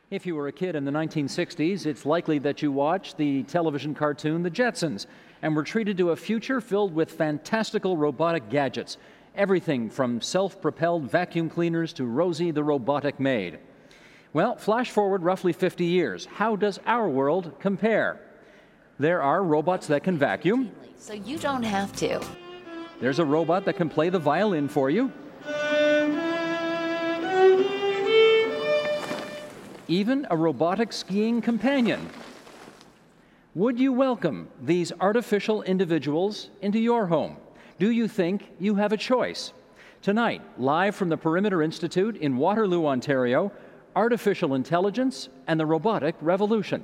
If you were a kid in the 1960s, it's likely that you watched the television cartoon The Jetsons and were treated to a future filled with fantastical robotic gadgets, everything from self-propelled vacuum cleaners to Rosie the robotic maid. Well, flash forward roughly 50 years. How does our world compare? There are robots that can vacuum. So you don't have to. There's a robot that can play the violin for you. Even a robotic skiing companion. Would you welcome these artificial individuals into your home? Do you think you have a choice? Tonight, live from the Perimeter Institute in Waterloo, Ontario, Artificial Intelligence and the Robotic Revolution.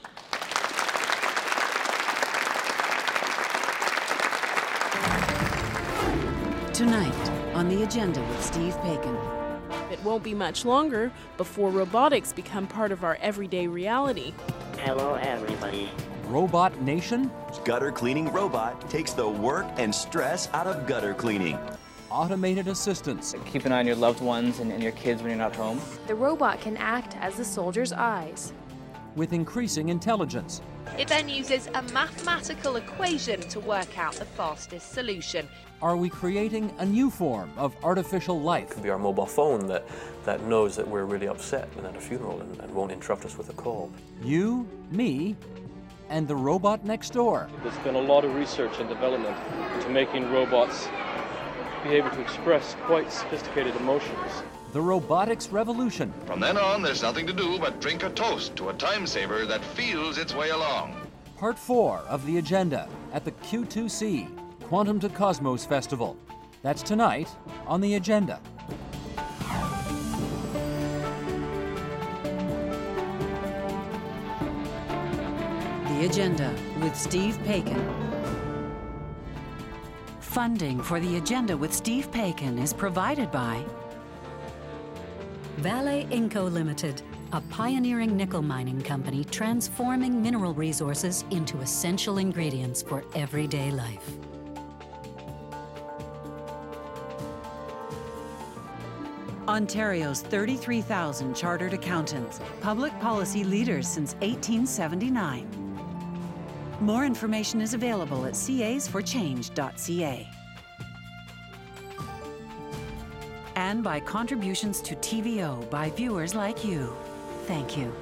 Tonight, on The Agenda with Steve Paikin. It won't be much longer before robotics become part of our everyday reality. Hello, everybody. Robot Nation? Gutter cleaning robot takes the work and stress out of gutter cleaning. Automated assistants. Keep an eye on your loved ones and your kids when you're not home. The robot can act as the soldier's eyes. With increasing intelligence. It then uses a mathematical equation to work out the fastest solution. Are we creating a new form of artificial life? It could be our mobile phone that knows that we're really upset and at a funeral and won't interrupt us with a call. You, me, and the robot next door. There's been a lot of research and development into making robots be able to express quite sophisticated emotions. The robotics revolution. From then on, there's nothing to do but drink a toast to a time saver that feels its way along. Part 4 of The Agenda at the Q2C Quantum to Cosmos Festival. That's tonight on The Agenda. The Agenda with Steve Paikin. Funding for The Agenda with Steve Paikin is provided by Vale Inco Limited, a pioneering nickel mining company transforming mineral resources into essential ingredients for everyday life. Ontario's 33,000 chartered accountants, public policy leaders since 1879. More information is available at casforchange.ca. And by contributions to TVO by viewers like you. Thank you.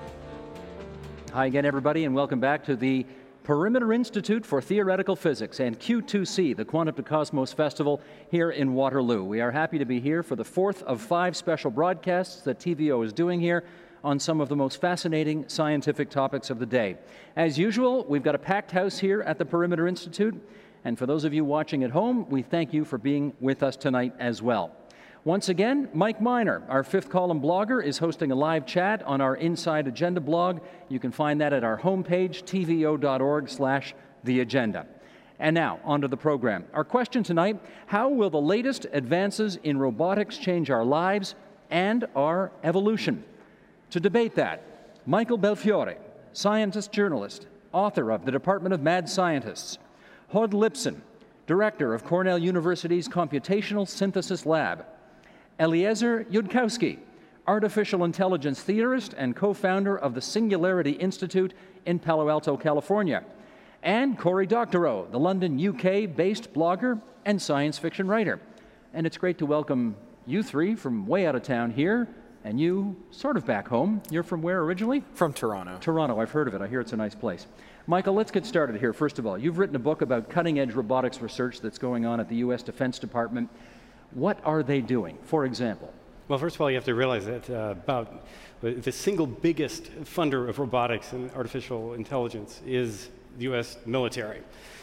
Hi again, everybody, and welcome back to the Perimeter Institute for Theoretical Physics and Q2C, the Quantum to Cosmos Festival here in Waterloo. We are happy to be here for the 4th of 5 special broadcasts that TVO is doing here on some of the most fascinating scientific topics of the day. As usual, we've got a packed house here at the Perimeter Institute, and for those of you watching at home, we thank you for being with us tonight as well. Once again, Mike Miner, our Fifth Column blogger, is hosting a live chat on our Inside Agenda blog. You can find that at our homepage, tvo.org/theagenda. And now, on to the program. Our question tonight, how will the latest advances in robotics change our lives and our evolution? To debate that, Michael Belfiore, scientist journalist, author of The Department of Mad Scientists, Hod Lipson, director of Cornell University's Computational Synthesis Lab, Eliezer Yudkowsky, artificial intelligence theorist and co-founder of the Singularity Institute in Palo Alto, California, and Cory Doctorow, the London, UK-based blogger and science fiction writer. And it's great to welcome you three from way out of town here, and you sort of back home. You're from where originally? From Toronto. Toronto, I've heard of it. I hear it's a nice place. Michael, let's get started here. First of all, you've written a book about cutting-edge robotics research that's going on at the U.S. Defense Department. What are they doing, for example? Well, first of all, you have to realize that about the single biggest funder of robotics and artificial intelligence is the U.S. military.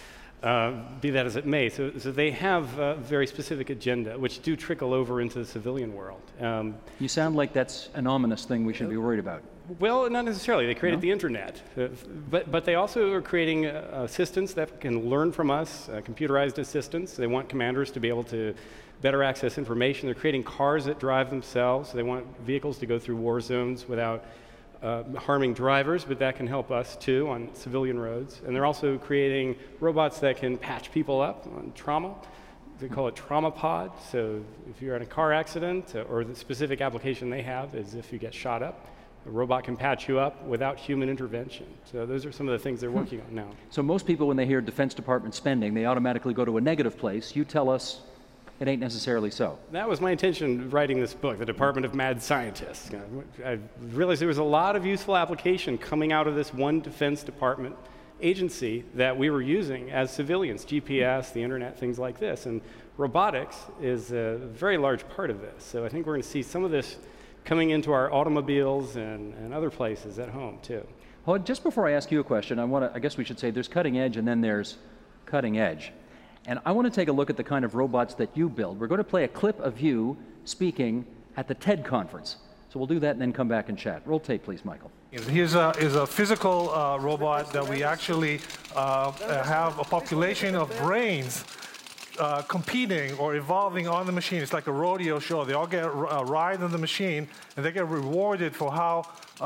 Be that as it may. So they have a very specific agenda, which do trickle over into the civilian world. You sound like that's an ominous thing we should be worried about. Well, not necessarily. They created the internet. But they also are creating assistants that can learn from us, computerized assistants. They want commanders to be able to better access information. They're creating cars that drive themselves. They want vehicles to go through war zones without harming drivers, but that can help us too on civilian roads. And they're also creating robots that can patch people up on trauma. They call it trauma pod. So if you're in a car accident, or the specific application they have is if you get shot up, A robot can patch you up without human intervention. So those are some of the things they're working on now. So most people, when they hear Defense Department spending, they automatically go to a negative place. You tell us it ain't necessarily so. That was my intention writing this book, The Department of Mad Scientists. I realized there was a lot of useful application coming out of this one Defense Department agency that we were using as civilians, GPS, the internet, things like this. And robotics is a very large part of this. So I think we're going to see some of this coming into our automobiles and other places at home, too. Well, just before I ask you a question, I guess we should say there's cutting edge and then there's cutting edge. And I want to take a look at the kind of robots that you build. We're going to play a clip of you speaking at the TED conference. So we'll do that and then come back and chat. Roll tape, please, Michael. Here's a physical robot that we actually have a population of brains competing or evolving on the machine. It's like a rodeo show. They all get a ride on the machine, and they get rewarded for how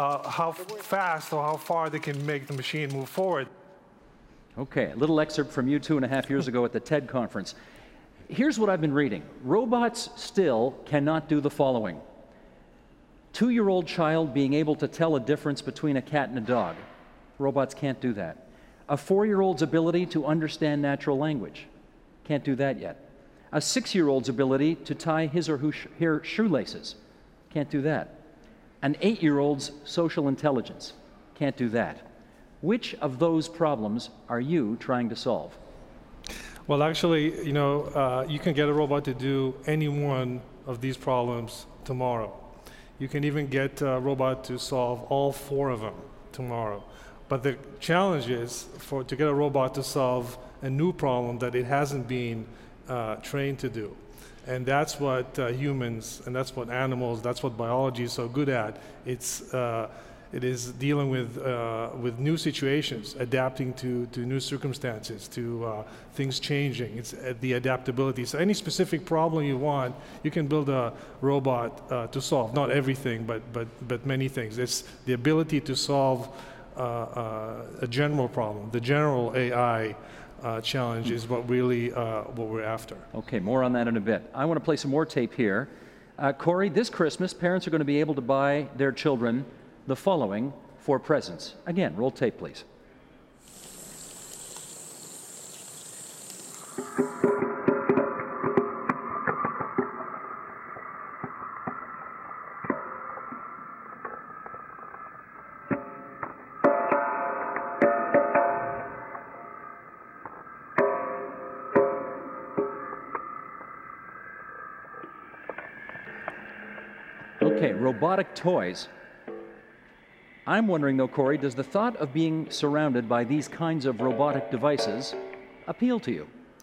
fast or how far they can make the machine move forward. Okay, a little excerpt from you 2.5 years ago at the TED conference. Here's what I've been reading. Robots still cannot do the following. 2-year-old child being able to tell a difference between a cat and a dog. Robots can't do that. A 4-year-old's ability to understand natural language. Can't do that yet. A 6-year-old's ability to tie his or her shoelaces. Can't do that. An 8-year-old's social intelligence. Can't do that. Which of those problems are you trying to solve? Well, actually, you can get a robot to do any one of these problems tomorrow. You can even get a robot to solve all 4 of them tomorrow. But the challenge is to get a robot to solve a new problem that it hasn't been trained to do. And that's what humans, and that's what animals, that's what biology is so good at. It is dealing with new situations, adapting to new circumstances, to things changing. It's the adaptability. So any specific problem you want, you can build a robot to solve. Not everything, but many things. It's the ability to solve a general problem. The general AI challenge is what really what we're after. Okay, more on that in a bit. I want to play some more tape here. Corey, this Christmas, parents are going to be able to buy their children the following for presents. Again, roll tape, please. Okay, robotic toys. I'm wondering, though, Corey, does the thought of being surrounded by these kinds of robotic devices appeal to you?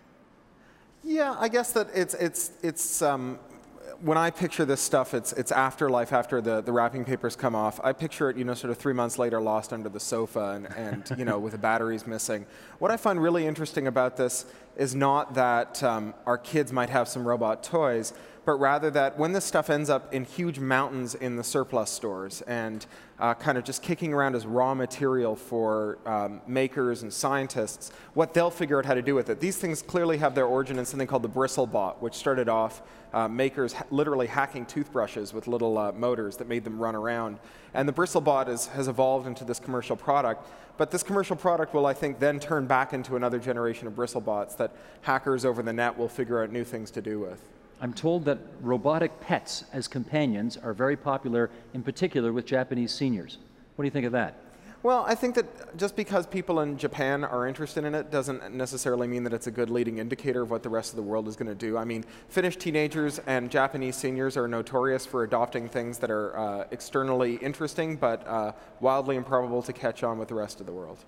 Yeah, I guess that it's when I picture this stuff, it's afterlife after the wrapping papers come off. I picture it, sort of 3 months later, lost under the sofa and with the batteries missing. What I find really interesting about this is not that our kids might have some robot toys, but rather that when this stuff ends up in huge mountains in the surplus stores and kind of just kicking around as raw material for makers and scientists, what they'll figure out how to do with it. These things clearly have their origin in something called the BristleBot, which started off makers literally hacking toothbrushes with little motors that made them run around. And the BristleBot has evolved into this commercial product. But this commercial product will, I think, then turn back into another generation of BristleBots that hackers over the net will figure out new things to do with. I'm told that robotic pets as companions are very popular, in particular with Japanese seniors. What do you think of that? Well, I think that just because people in Japan are interested in it doesn't necessarily mean that it's a good leading indicator of what the rest of the world is going to do. I mean, Finnish teenagers and Japanese seniors are notorious for adopting things that are externally interesting, but wildly improbable to catch on with the rest of the world.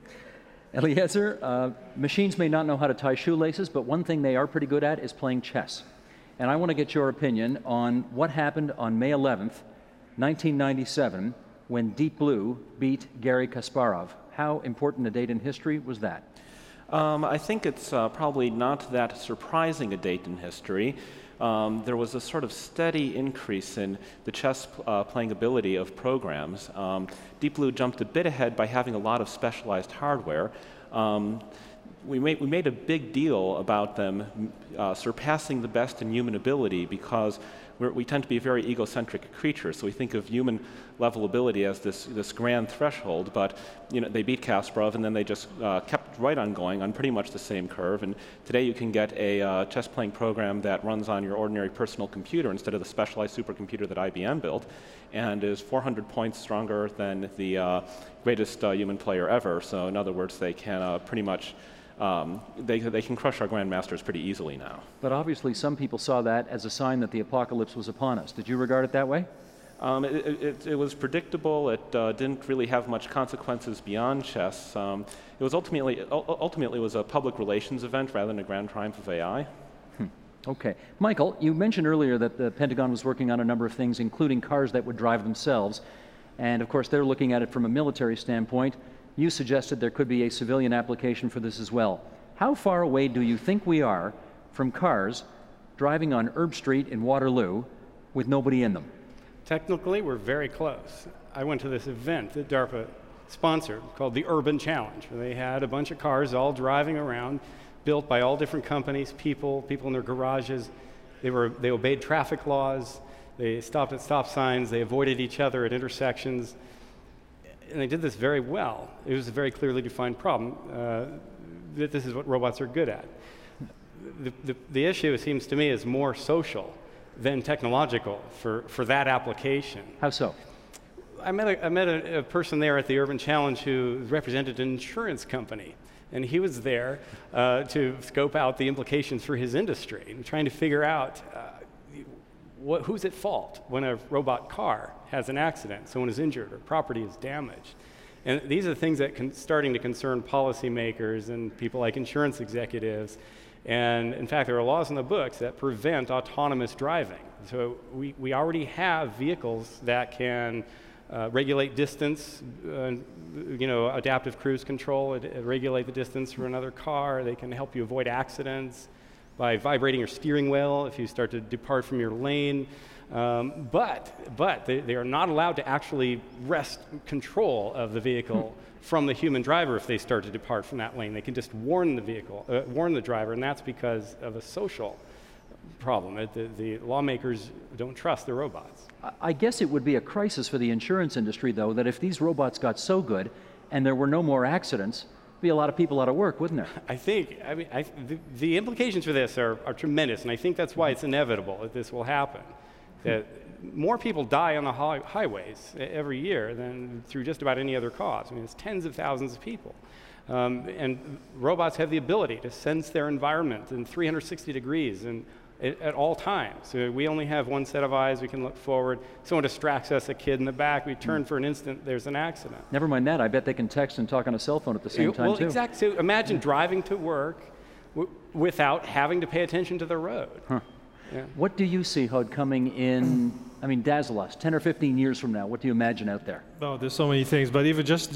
Eliezer, machines may not know how to tie shoelaces, but one thing they are pretty good at is playing chess. And I want to get your opinion on what happened on May 11th, 1997, when Deep Blue beat Garry Kasparov. How important a date in history was that? I think it's probably not that surprising a date in history. There was a sort of steady increase in the chess playing ability of programs. Deep Blue jumped a bit ahead by having a lot of specialized hardware. we made a big deal about them surpassing the best in human ability because we tend to be a very egocentric creature. So we think of human level ability as this grand threshold, but they beat Kasparov, and then they just kept right on going on pretty much the same curve. And today you can get a chess playing program that runs on your ordinary personal computer instead of the specialized supercomputer that IBM built, and is 400 points stronger than the greatest human player ever. So in other words, they can pretty much they can crush our grandmasters pretty easily now. But obviously some people saw that as a sign that the apocalypse was upon us. Did you regard it that way? It was predictable. It didn't really have much consequences beyond chess. It was ultimately it was a public relations event rather than a grand triumph of AI. Okay. Michael, you mentioned earlier that the Pentagon was working on a number of things, including cars that would drive themselves. And of course, they're looking at it from a military standpoint. You suggested there could be a civilian application for this as well. How far away do you think we are from cars driving on Herb Street in Waterloo with nobody in them? Technically, we're very close. I went to this event that DARPA sponsored called the Urban Challenge, where they had a bunch of cars all driving around, built by all different companies, people in their garages. They obeyed traffic laws. They stopped at stop signs. They avoided each other at intersections. And they did this very well. It was a very clearly defined problem. That this is what robots are good at. The issue, it seems to me, is more social than technological for that application. How so? I met a person there at the Urban Challenge who represented an insurance company. And he was there to scope out the implications for his industry and trying to figure out who's at fault when a robot car has an accident, someone is injured, or property is damaged. And these are the things that starting to concern policymakers and people like insurance executives. And in fact, there are laws in the books that prevent autonomous driving. So we already have vehicles that can regulate distance, adaptive cruise control, regulate the distance from another car. They can help you avoid accidents by vibrating your steering wheel if you start to depart from your lane. But they are not allowed to actually wrest control of the vehicle from the human driver if they start to depart from that lane. They can just warn the driver, and that's because of a social problem. The lawmakers don't trust the robots. I guess it would be a crisis for the insurance industry, though, that if these robots got so good and there were no more accidents, there'd be a lot of people out of work, wouldn't there? The implications for this are tremendous, and I think that's why it's inevitable that this will happen. That more people die on the highways every year than through just about any other cause. I mean, it's tens of thousands of people. And robots have the ability to sense their environment in 360 degrees and at all times. So we only have one set of eyes. We can look forward. Someone distracts us, a kid in the back. We turn for an instant. There's an accident. Never mind that. I bet they can text and talk on a cell phone at the same time, too. Exactly. So imagine driving to work without having to pay attention to the road. Huh. Yeah. What do you see, Hud, coming in, dazzle us, 10 or 15 years from now? What do you imagine out there? Oh, there's so many things. But even just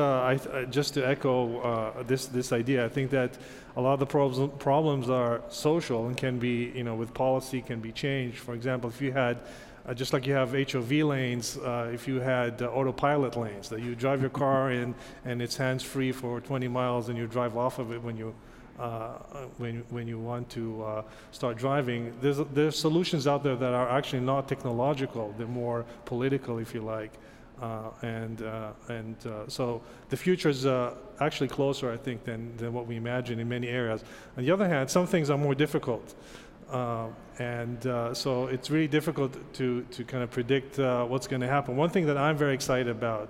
to echo this idea, I think that a lot of the problems are social and can be, with policy, can be changed. For example, if you had, just like you have HOV lanes, if you had autopilot lanes, that you drive your car in and it's hands-free for 20 miles and you drive off of it when you want to start driving. There's solutions out there that are actually not technological. They're more political, if you like. So the future is actually closer, I think, than what we imagine in many areas. On the other hand, some things are more difficult. So it's really difficult to kind of predict what's going to happen. One thing that I'm very excited about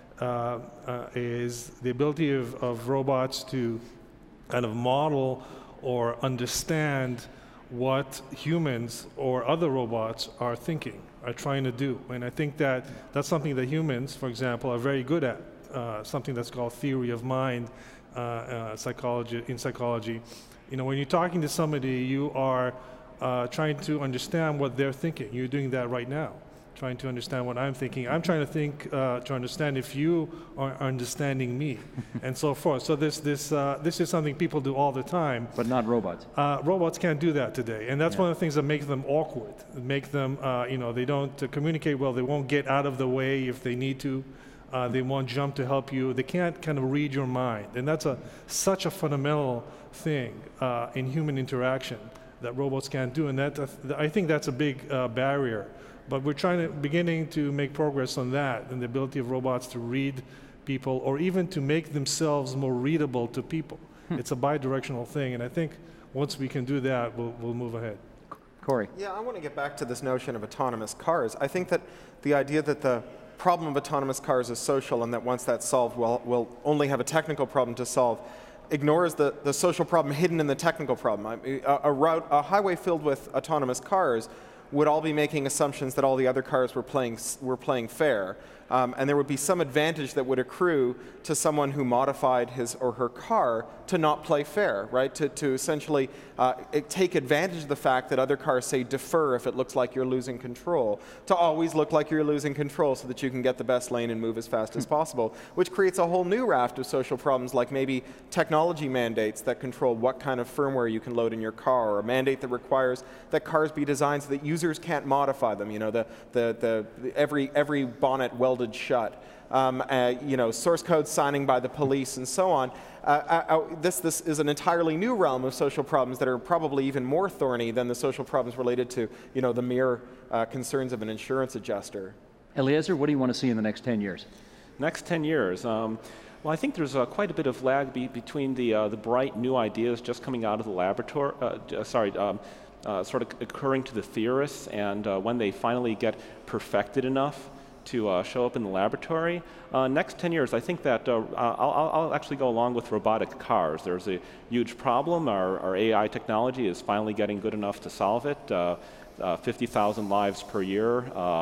is the ability of robots to kind of model or understand what humans or other robots are thinking, are trying to do. And I think that that's something that humans, for example, are very good at, something that's called theory of mind in psychology. When you're talking to somebody, you are trying to understand what they're thinking. You're doing that right now, trying to understand what I'm thinking. I'm trying to understand if you are understanding me, and so forth. So this is something people do all the time. But not robots. Robots can't do that today, and that's one of the things that makes them awkward. Make them, they don't communicate well. They won't get out of the way if they need to. They want JUMP to help you. They can't kind of read your mind. And that's such a fundamental thing in human interaction that robots can't do. And I think that's a big barrier. But we're beginning to make progress on that, and the ability of robots to read people, or even to make themselves more readable to people. It's a bi-directional thing, and I think once we can do that, we'll move ahead. Corey. Yeah, I want to get back to this notion of autonomous cars. I think that the idea that the problem of autonomous cars is social, and that once that's solved, we'll only have a technical problem to solve, ignores the social problem hidden in the technical problem. A highway filled with autonomous cars would all be making assumptions that all the other cars were playing fair. And there would be some advantage that would accrue to someone who modified his or her car to not play fair, right? To essentially take advantage of the fact that other cars say defer if it looks like you're losing control, to always look like you're losing control so that you can get the best lane and move as fast as possible, which creates a whole new raft of social problems, like maybe technology mandates that control what kind of firmware you can load in your car, or a mandate that requires that cars be designed so that users can't modify them. You know, every bonnet welded shut, source code signing by the police, and so on. This is an entirely new realm of social problems that are probably even more thorny than the social problems related to, the mere concerns of an insurance adjuster. Eliezer, what do you want to see in the next 10 years? Next 10 years. Well, I think there's quite a bit of lag between the bright new ideas just coming out of the laboratory, sort of occurring to the theorists, and when they finally get perfected enough to show up in the laboratory. Next 10 years, I think that I'll actually go along with robotic cars. There's a huge problem. Our AI technology is finally getting good enough to solve it. 50,000 lives per year,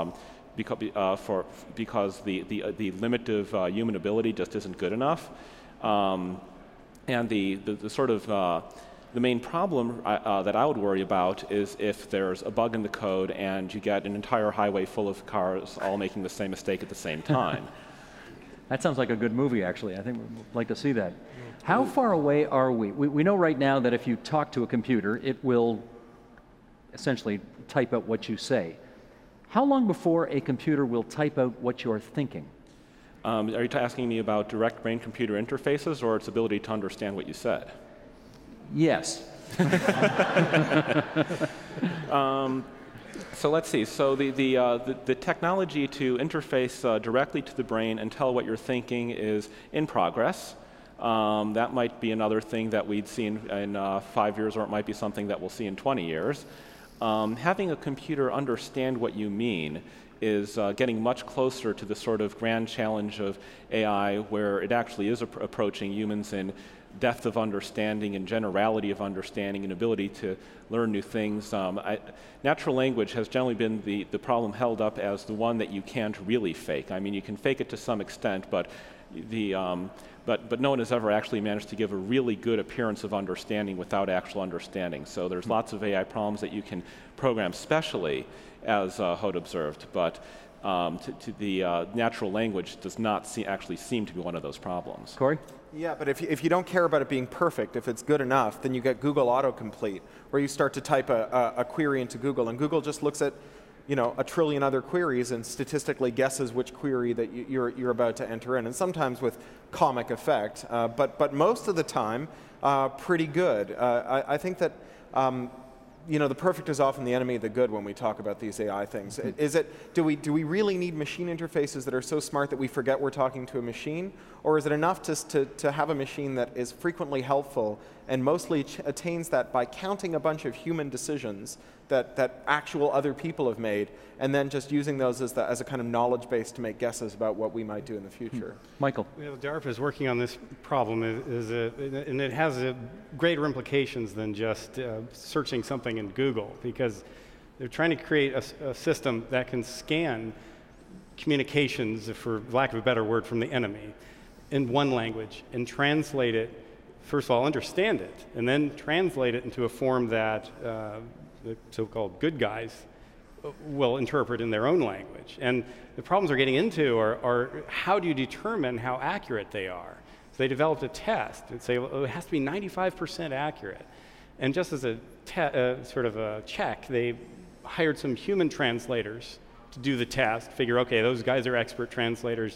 because the limit of human ability just isn't good enough. And the sort of the main problem that I would worry about is if there's a bug in the code and you get an entire highway full of cars all making the same mistake at the same time. That sounds like a good movie, actually. I think we'd like to see that. How far away are we? We know right now that if you talk to a computer, it will essentially type out what you say. How long before a computer will type out what you're thinking? Are you asking me about direct brain-computer interfaces, or its ability to understand what you said? Yes. So let's see. So the technology to interface directly to the brain and tell what you're thinking is in progress. That might be another thing that we'd see in 5 years, or it might be something that we'll see in 20 years. Having a computer understand what you mean is getting much closer to the sort of grand challenge of AI, where it actually is approaching humans in depth of understanding and generality of understanding and ability to learn new things. Natural language has generally been the problem held up as the one that you can't really fake. I mean, you can fake it to some extent, but but no one has ever actually managed to give a really good appearance of understanding without actual understanding. So there's lots of AI problems that you can program specially, as Hod observed, but to the natural language does not actually seem to be one of those problems. Corey? Yeah, but if you don't care about it being perfect, if it's good enough, then you get Google autocomplete, where you start to type a query into Google, and Google just looks at a trillion other queries and statistically guesses which query that you're about to enter in, and sometimes with comic effect, but most of the time pretty good. I think that the perfect is often the enemy of the good when we talk about these AI things. Do we really need machine interfaces that are so smart that we forget we're talking to a machine? Or is it enough to have a machine that is frequently helpful and mostly attains that by counting a bunch of human decisions that actual other people have made, and then just using those as a kind of knowledge base to make guesses about what we might do in the future? Michael. DARPA is working on this problem, and it has greater implications than just searching something in Google, because they're trying to create a system that can scan communications, for lack of a better word, from the enemy in one language and translate it, first of all, understand it, and then translate it into a form that the so-called good guys will interpret in their own language. And the problems they're getting into are how do you determine how accurate they are? So they developed a test and say, well, it has to be 95% accurate. And just as a sort of a check, they hired some human translators to do the test, figure, okay, those guys are expert translators,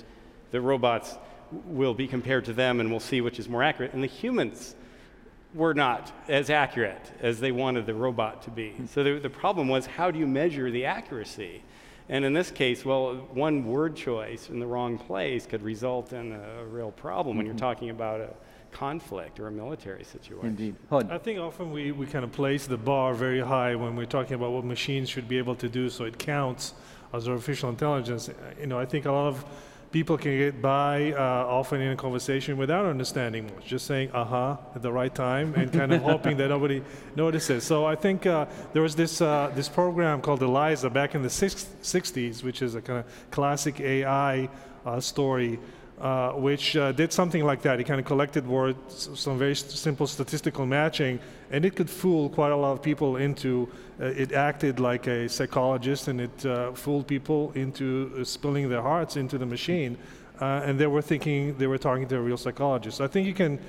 The robots will be compared to them, and we'll see which is more accurate. And the humans were not as accurate as they wanted the robot to be. So the problem was, how do you measure the accuracy? And in this case, well, one word choice in the wrong place could result in a real problem when you're talking about a conflict or a military situation. Indeed. I think often we kind of place the bar very high when we're talking about what machines should be able to do, so it counts as artificial intelligence. I think a lot of people can get by often in a conversation without understanding much, just saying at the right time and kind of hoping that nobody notices. So I think there was this program called ELIZA back in the 60s, which is a kind of classic AI story, which did something like that. It kind of collected words, some very simple statistical matching, and it could fool quite a lot of people into, it acted like a psychologist, and it fooled people into spilling their hearts into the machine, and they were thinking they were talking to a real psychologist. So I think you can,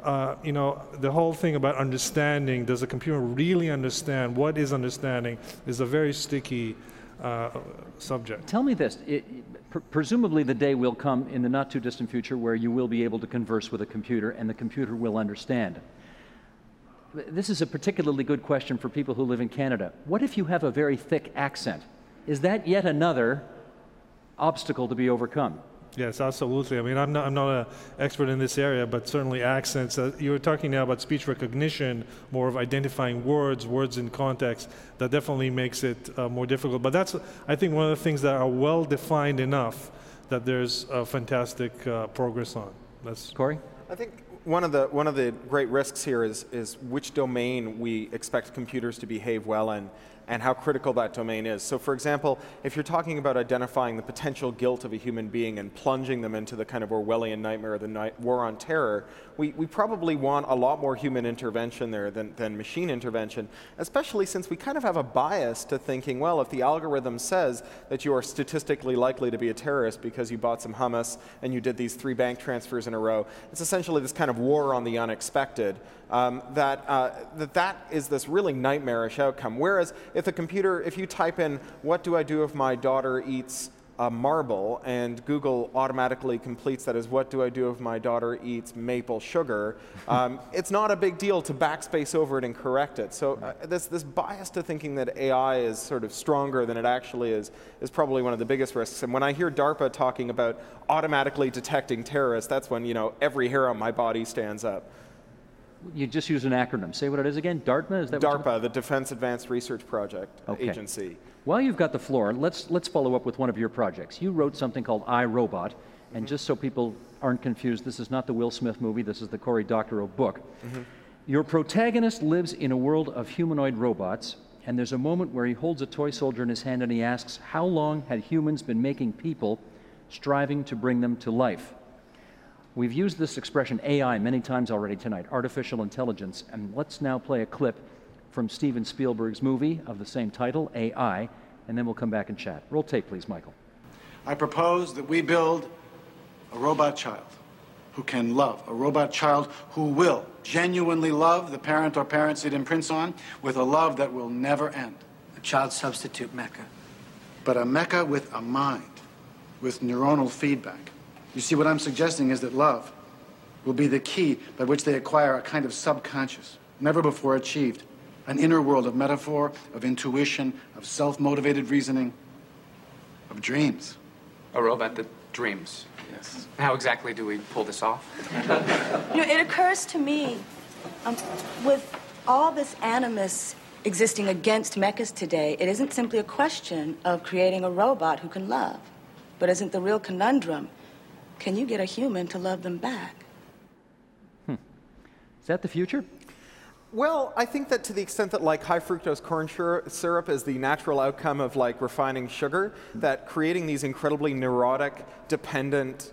the whole thing about understanding, does the computer really understand? What is understanding is a very sticky subject. Tell me this. Presumably the day will come in the not too distant future where you will be able to converse with a computer and the computer will understand. This is a particularly good question for people who live in Canada. What if you have a very thick accent? Is that yet another obstacle to be overcome? Yes, absolutely. I mean, I'm not an expert in this area, but certainly accents. You were talking now about speech recognition, more of identifying words in context. That definitely makes it more difficult. But that's, I think, one of the things that are well defined enough that there's fantastic progress on. That's Corey? I think one of the great risks here is which domain we expect computers to behave well in, and how critical that domain is. So for example, if you're talking about identifying the potential guilt of a human being and plunging them into the kind of Orwellian nightmare of the war on terror, we probably want a lot more human intervention there than machine intervention, especially since we kind of have a bias to thinking, well, if the algorithm says that you are statistically likely to be a terrorist because you bought some hummus and you did these 3 bank transfers in a row, it's essentially this kind of war on the unexpected. That is this really nightmarish outcome. Whereas if you type in, what do I do if my daughter eats a marble, and Google automatically completes that as, what do I do if my daughter eats maple sugar, it's not a big deal to backspace over it and correct it. So this bias to thinking that AI is sort of stronger than it actually is probably one of the biggest risks. And when I hear DARPA talking about automatically detecting terrorists, that's when, every hair on my body stands up. You just use an acronym. Say what it is again. DARPA? Is that DARPA, the Defense Advanced Research Project Agency. While you've got the floor, let's follow up with one of your projects. You wrote something called iRobot, and just so people aren't confused, this is not the Will Smith movie. This is the Cory Doctorow book. Your protagonist lives in a world of humanoid robots, and there's a moment where he holds a toy soldier in his hand and he asks, how long had humans been making people, striving to bring them to life? We've used this expression AI many times already tonight, artificial intelligence, and let's now play a clip from Steven Spielberg's movie of the same title, AI, and then we'll come back and chat. Roll tape, please, Michael. I propose that we build a robot child who can love, a robot child who will genuinely love the parent or parents it imprints on with a love that will never end. A child substitute mecha. But a mecha with a mind, with neuronal feedback. You see, what I'm suggesting is that love will be the key by which they acquire a kind of subconscious, never before achieved, an inner world of metaphor, of intuition, of self-motivated reasoning, of dreams. A robot that dreams. Yes. How exactly do we pull this off? It occurs to me, with all this animus existing against mechas today, it isn't simply a question of creating a robot who can love, but isn't the real conundrum, can you get a human to love them back? Is that the future? Well, I think that to the extent that high fructose corn syrup is the natural outcome of refining sugar, that creating these incredibly neurotic, dependent,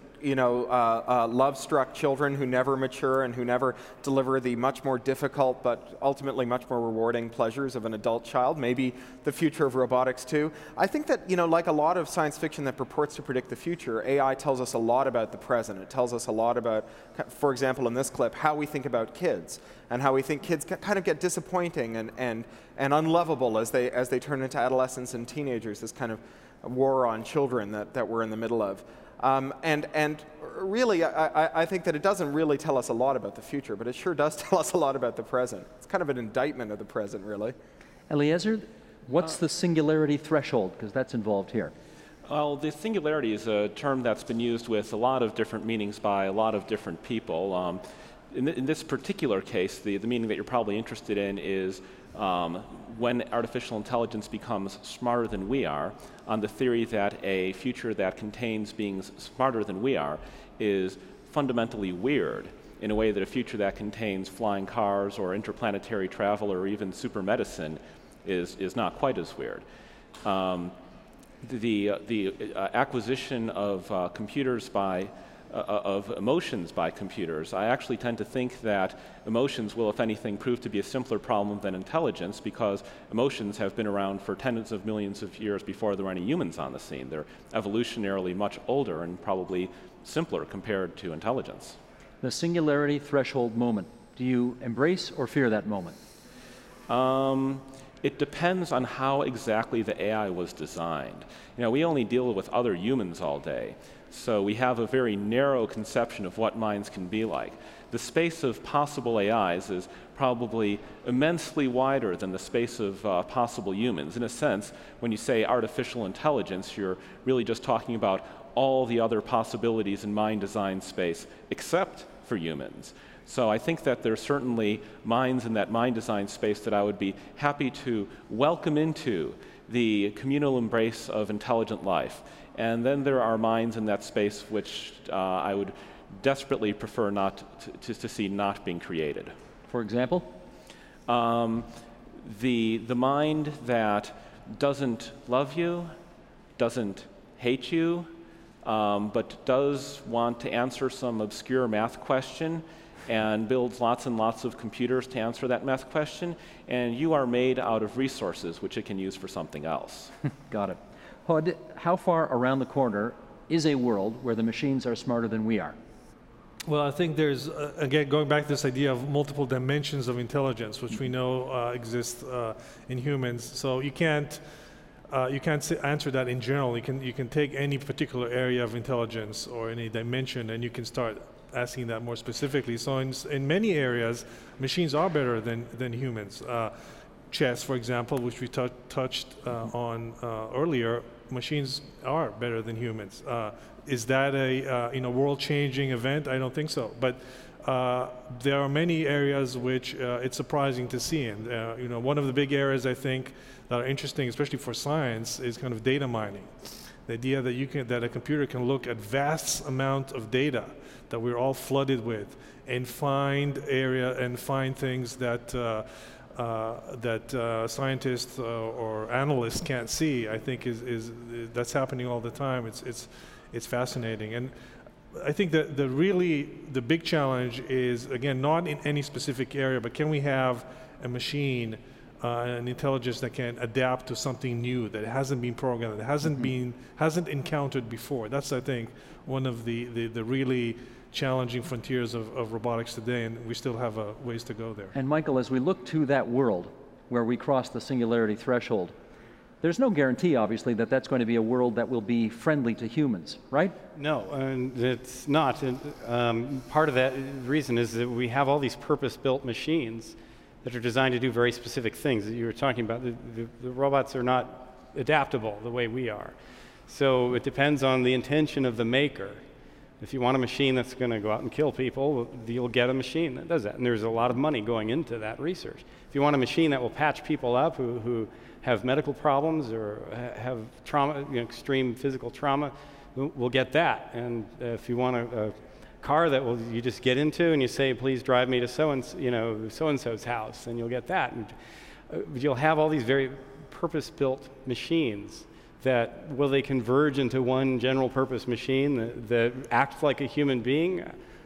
love-struck children who never mature and who never deliver the much more difficult but ultimately much more rewarding pleasures of an adult child, maybe the future of robotics too. I think that, like a lot of science fiction that purports to predict the future, AI tells us a lot about the present. It tells us a lot about, for example, in this clip, how we think about kids and how we think kids kind of get disappointing and unlovable as they turn into adolescents and teenagers, this kind of war on children that we're in the middle of. And really, I think that it doesn't really tell us a lot about the future, but it sure does tell us a lot about the present. It's kind of an indictment of the present, really. Eliezer, what's the singularity threshold? Because that's involved here. Well, the singularity is a term that's been used with a lot of different meanings by a lot of different people. In this particular case, the meaning that you're probably interested in is when artificial intelligence becomes smarter than we are, on the theory that a future that contains beings smarter than we are is fundamentally weird, in a way that a future that contains flying cars or interplanetary travel or even super medicine is not quite as weird. The acquisition of computers by of emotions by computers, I actually tend to think that emotions will, if anything, prove to be a simpler problem than intelligence, because emotions have been around for tens of millions of years before there were any humans on the scene. They're evolutionarily much older and probably simpler compared to intelligence. The singularity threshold moment. Do you embrace or fear that moment? It depends on how exactly the AI was designed. You know, we only deal with other humans all day, so we have a very narrow conception of what minds can be like. The space of possible AIs is probably immensely wider than the space of possible humans. In a sense, when you say artificial intelligence, you're really just talking about all the other possibilities in mind design space except for humans. So I think that there are certainly minds in that mind design space that I would be happy to welcome into the communal embrace of intelligent life. And then there are minds in that space which I would desperately prefer not to see not being created. For example? The mind that doesn't love you, doesn't hate you, but does want to answer some obscure math question and builds lots and lots of computers to answer that math question, and you are made out of resources which it can use for something else. Got it. Hod, how far around the corner is a world where the machines are smarter than we are? Well, I think there's, again, going back to this idea of multiple dimensions of intelligence, which we know exist in humans. So you can't answer that in general. You can take any particular area of intelligence or any dimension, and you can start asking that more specifically. So in many areas, machines are better than humans. Chess, for example, which we touched on earlier, machines are better than humans. Is that a world-changing event? I don't think so. But there are many areas which it's surprising to see. And one of the big areas I think that are interesting, especially for science, is kind of data mining. The idea that a computer can look at vast amount of data that we're all flooded with and find things that scientists or analysts can't see. I think that's happening all the time. It's fascinating. And I think that the big challenge is, again, not in any specific area, but can we have a machine, an intelligence that can adapt to something new that hasn't been programmed, that hasn't encountered before. That's, I think, one of the really challenging frontiers of robotics today, and we still have a ways to go there. And Michael, as we look to that world where we cross the singularity threshold, there's no guarantee, obviously, that that's going to be a world that will be friendly to humans, right? No, and it's not. And, part of that reason is that we have all these purpose-built machines that are designed to do very specific things that you were talking about. The robots are not adaptable the way we are. So it depends on the intention of the maker. If you want a machine that's going to go out and kill people, you'll get a machine that does that. And there's a lot of money going into that research. If you want a machine that will patch people up who have medical problems or have trauma, extreme physical trauma, we'll get that. And if you want a car that you just get into and you say, please drive me to so-and-so's house, and you'll get that. And you'll have all these very purpose-built machines that, will they converge into one general purpose machine that acts like a human being?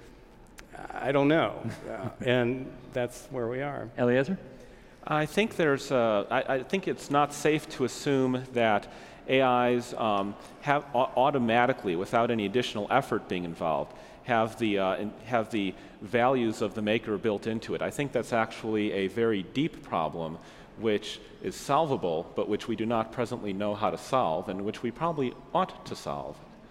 I don't know. And that's where we are. Eliezer? I think I think it's not safe to assume that AIs have automatically, without any additional effort being involved, have the values of the maker built into it. I think that's actually a very deep problem, which is solvable, but which we do not presently know how to solve, and which we probably ought to solve.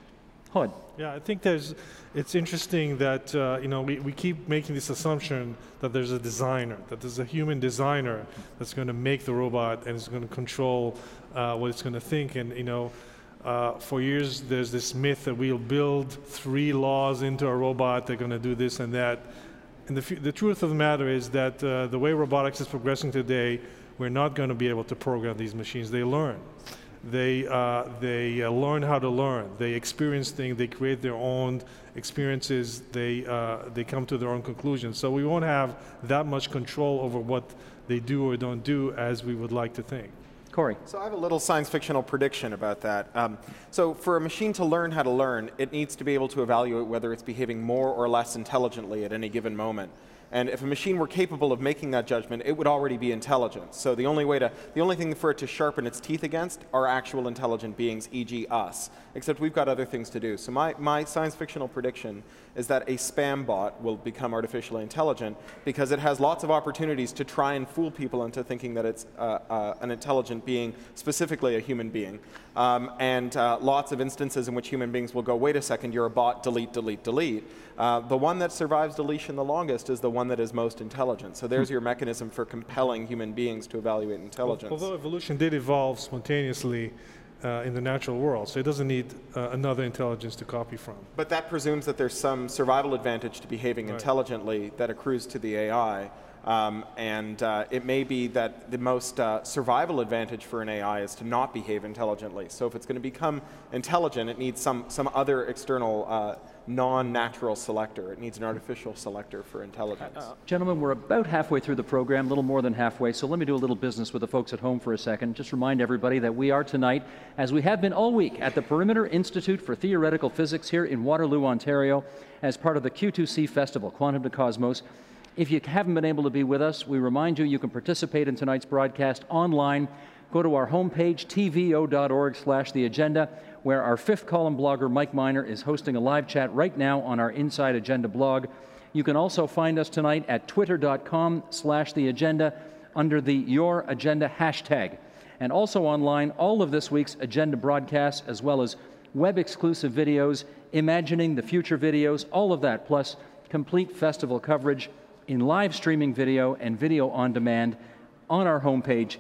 Hod. Yeah, I think it's interesting that we keep making this assumption that there's a designer, that there's a human designer that's going to make the robot and is going to control what it's going to think. And for years there's this myth that we'll build 3 laws into a robot, they're going to do this and that. And the truth of the matter is that the way robotics is progressing today, we're not going to be able to program these machines. They learn. They learn how to learn. They experience things. They create their own experiences. They come to their own conclusions. So we won't have that much control over what they do or don't do as we would like to think. Corey. So I have a little science fictional prediction about that. So for a machine to learn how to learn, it needs to be able to evaluate whether it's behaving more or less intelligently at any given moment. And if a machine were capable of making that judgment, it would already be intelligent. So the only thing for it to sharpen its teeth against are actual intelligent beings, e.g. us. Except we've got other things to do. So my science fictional prediction is that a spam bot will become artificially intelligent because it has lots of opportunities to try and fool people into thinking that it's an intelligent being, specifically a human being. And lots of instances in which human beings will go, wait a second, you're a bot, delete, delete, delete. The one that survives deletion the longest is the one that is most intelligent. So there's your mechanism for compelling human beings to evaluate intelligence. Although evolution did evolve spontaneously in the natural world, so it doesn't need another intelligence to copy from. But that presumes that there's some survival advantage to behaving intelligently that accrues to the AI. It may be that the most survival advantage for an AI is to not behave intelligently. So if it's going to become intelligent, it needs some other external non-natural selector. It needs an artificial selector for intelligence. Gentlemen, we're about halfway through the program, a little more than halfway, so let me do a little business with the folks at home for a second. Just remind everybody that we are tonight, as we have been all week, at the Perimeter Institute for Theoretical Physics here in Waterloo, Ontario, as part of the Q2C Festival, Quantum to Cosmos. If you haven't been able to be with us, we remind you you can participate in tonight's broadcast online. Go to our homepage, tvo.org/theagenda, where our 5th column blogger, Mike Miner, is hosting a live chat right now on our Inside Agenda blog. You can also find us tonight at twitter.com/theagenda under the Your Agenda hashtag. And also online, all of this week's Agenda broadcasts, as well as web-exclusive videos, Imagining the Future videos, all of that, plus complete festival coverage in live streaming video and video on demand on our homepage,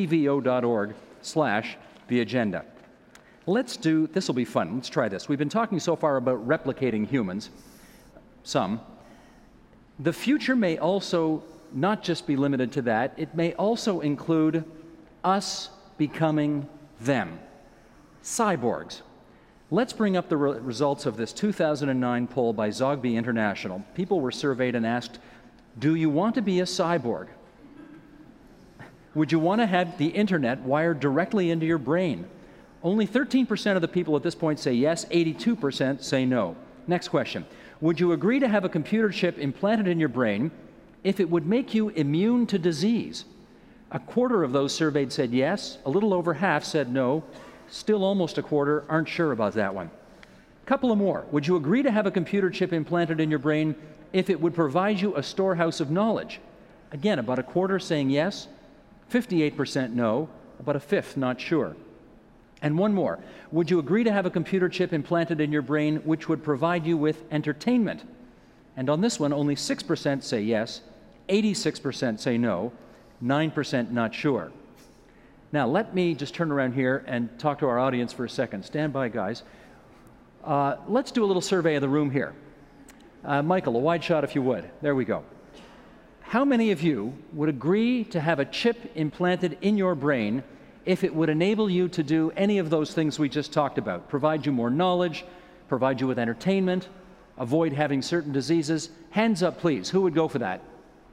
tvo.org/theagenda. This will be fun. Let's try this. We've been talking so far about replicating humans, some. The future may also not just be limited to that. It may also include us becoming them, cyborgs. Let's bring up the results of this 2009 poll by Zogby International. People were surveyed and asked, do you want to be a cyborg? Would you want to have the internet wired directly into your brain? Only 13% of the people at this point say yes, 82% say no. Next question. Would you agree to have a computer chip implanted in your brain if it would make you immune to disease? A quarter of those surveyed said yes, a little over half said no, still almost a quarter aren't sure about that one. Couple of more. Would you agree to have a computer chip implanted in your brain if it would provide you a storehouse of knowledge? Again, about a quarter saying yes, 58% no, about a fifth not sure. And one more. Would you agree to have a computer chip implanted in your brain which would provide you with entertainment? And on this one, only 6% say yes, 86% say no, 9% not sure. Now, let me just turn around here and talk to our audience for a second. Stand by, guys. Let's do a little survey of the room here. Michael, a wide shot if you would. There we go. How many of you would agree to have a chip implanted in your brain if it would enable you to do any of those things we just talked about? Provide you more knowledge, provide you with entertainment, avoid having certain diseases? Hands up, please. Who would go for that?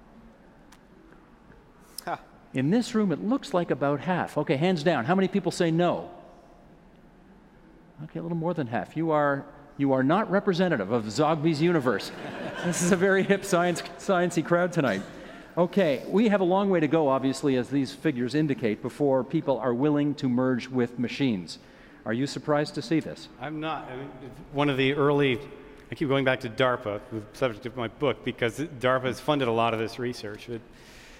In this room, it looks like about half. Okay, hands down. How many people say no? Okay, a little more than half. You are not representative of Zogby's universe. This is a very hip sciencey crowd tonight. Okay, we have a long way to go, obviously, as these figures indicate, before people are willing to merge with machines. Are you surprised to see this? I'm not. I mean, one of the early, I keep going back to DARPA, the subject of my book, because DARPA has funded a lot of this research.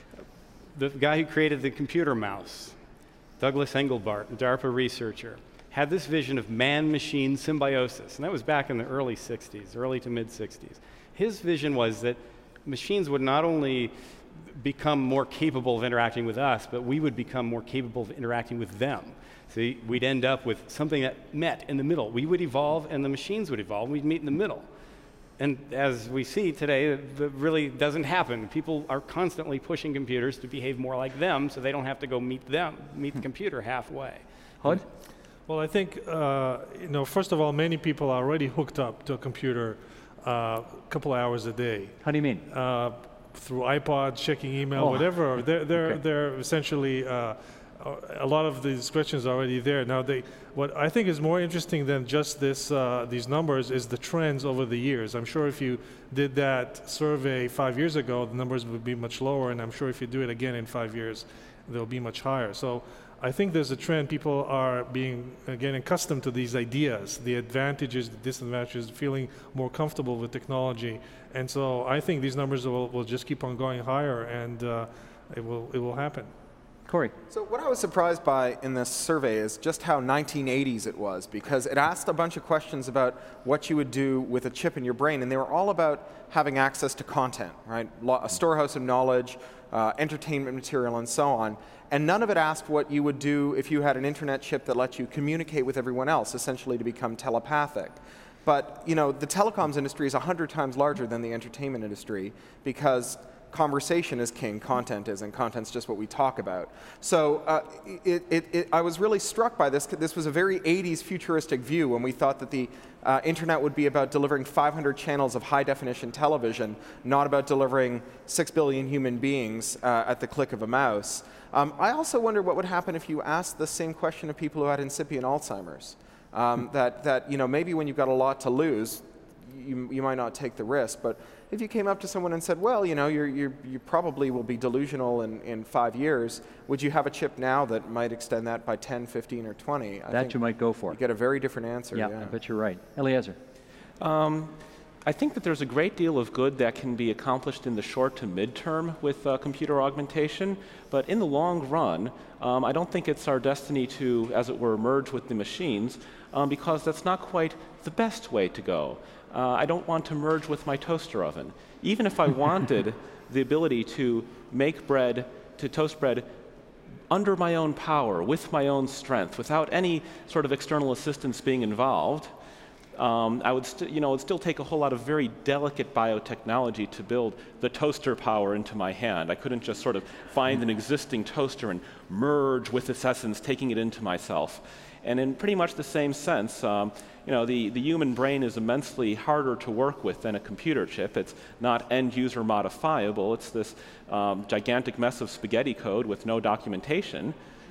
The guy who created the computer mouse, Douglas Engelbart, a DARPA researcher, had this vision of man-machine symbiosis, and that was back in the early 60s, early to mid-60s. His vision was that machines would not only become more capable of interacting with us, but we would become more capable of interacting with them. So we'd end up with something that met in the middle. We would evolve, and the machines would evolve, and we'd meet in the middle. And as we see today, that really doesn't happen. People are constantly pushing computers to behave more like them, so they don't have to go meet the computer halfway. Hud? Well, I think, first of all, many people are already hooked up to a computer a couple of hours a day. How do you mean? Through iPods, checking email, whatever. They're essentially, a lot of these questions are already there. Now, what I think is more interesting than just these numbers is the trends over the years. I'm sure if you did that survey 5 years ago, the numbers would be much lower, and I'm sure if you do it again in 5 years, they'll be much higher. So I think there's a trend. People are getting accustomed to these ideas, the advantages, the disadvantages, feeling more comfortable with technology. And so I think these numbers will just keep on going higher, and it will happen. Corey. So what I was surprised by in this survey is just how 1980s it was, because it asked a bunch of questions about what you would do with a chip in your brain, and they were all about having access to content, right? A storehouse of knowledge, entertainment material, and so on. And none of it asked what you would do if you had an internet chip that lets you communicate with everyone else, essentially to become telepathic. But the telecoms industry is 100 times larger than the entertainment industry, because conversation is king, content isn't. Content's just what we talk about. So I was really struck by this. This was a very 80s futuristic view when we thought that the internet would be about delivering 500 channels of high-definition television, not about delivering 6 billion human beings at the click of a mouse. I also wonder what would happen if you asked the same question of people who had incipient Alzheimer's. That maybe when you've got a lot to lose, you might not take the risk, but if you came up to someone and said, well, you probably will be delusional in 5 years, would you have a chip now that might extend that by 10, 15, or 20? I think you might go for. You get a very different answer. Yeah, I bet you're right. Eliezer. I think that there's a great deal of good that can be accomplished in the short to mid-term with computer augmentation, but in the long run, I don't think it's our destiny to, as it were, merge with the machines, because that's not quite the best way to go. I don't want to merge with my toaster oven. Even if I wanted the ability to make bread, to toast bread under my own power, with my own strength, without any sort of external assistance being involved, I would it'd still take a whole lot of very delicate biotechnology to build the toaster power into my hand. I couldn't just sort of find an existing toaster and merge with its essence, taking it into myself. And in pretty much the same sense, the human brain is immensely harder to work with than a computer chip. It's not end-user modifiable. It's this gigantic mess of spaghetti code with no documentation.